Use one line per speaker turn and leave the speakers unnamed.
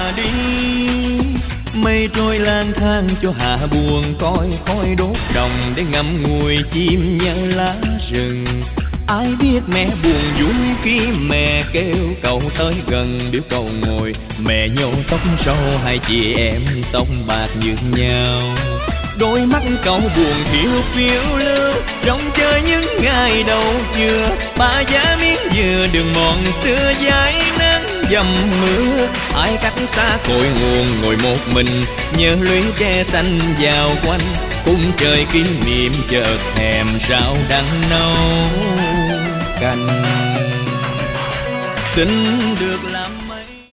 đi. Mây trôi lang thang cho hạ buồn coi khói đốt đồng để ngậm ngùi chim nhớ lá rừng. Ai biết mẹ buồn vui khi mẹ kêu cậu tới gần biểu cậu ngồi. Mẹ nhổ tóc râu hai chị em tóc bạc như nhau. Đôi mắt cậu buồn phiêu phiêu lưu rong chơi những ngày đầu dừa. Ba giá miếng dừa đường mòn xưa dãi nắng dầm mưa. Ai cách xa cội nguồn ngồi một mình nhớ lũy tre xanh vào quanh. Cung trời kỷ niệm chợt thèm rau đắng nấu canh. Xin được làm